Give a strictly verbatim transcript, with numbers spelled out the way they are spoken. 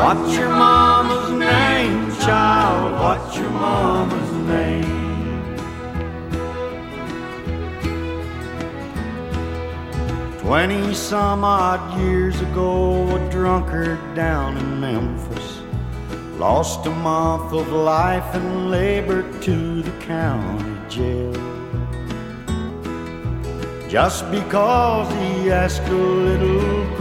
What's your mama's name, child? What's your mama's name? Twenty some odd years ago, a drunkard down in Memphis lost a month of life and labor to the county jail, just because he asked a little